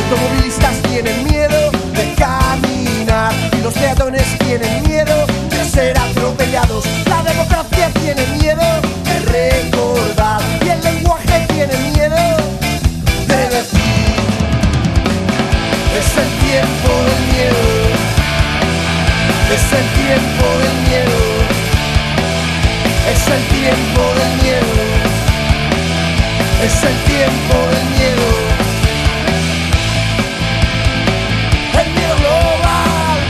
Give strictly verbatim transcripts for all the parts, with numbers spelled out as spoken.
automovilistas tienen miedo de caminar y los peatones tienen miedo de ser atropellados. La democracia tiene miedo de recordar y el lenguaje tiene miedo de decir. Es el tiempo del miedo, es el tiempo del miedo, es el tiempo del miedo, es el tiempo del miedo. El miedo global,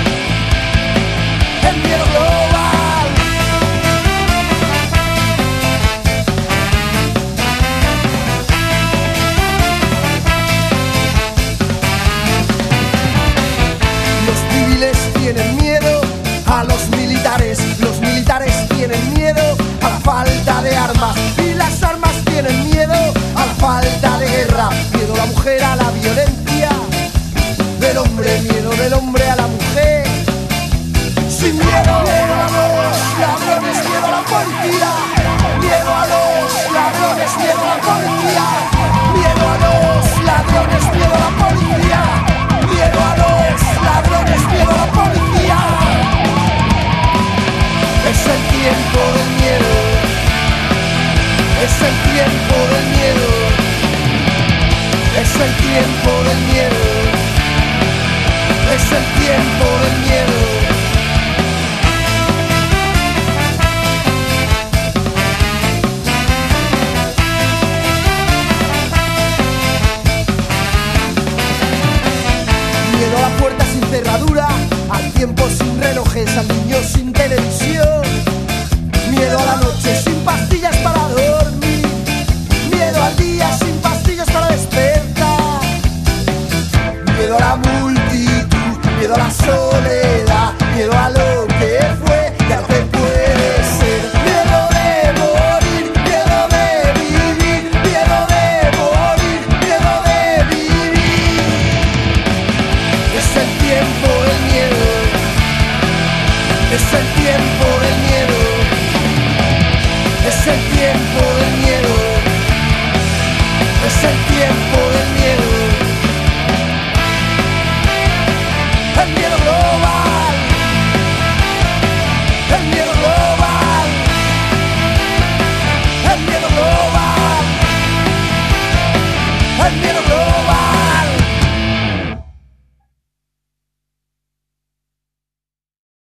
el miedo global. Los civiles tienen miedo a los militares, los militares tienen miedo a la falta de armas y las armas tienen miedo a la falta de guerra. Miedo a la mujer a la violencia del hombre, miedo del hombre a la mujer. Sin miedo, miedo a los ladrones, miedo a la policía. Miedo a los ladrones, miedo a la policía. Miedo a los ladrones, miedo a la policía. Miedo a los ladrones, miedo a la policía. Es el tiempo del miedo, es el tiempo del miedo, es el tiempo del miedo, es el tiempo del miedo. Miedo a la puerta sin cerradura, al tiempo sin relojes, al niño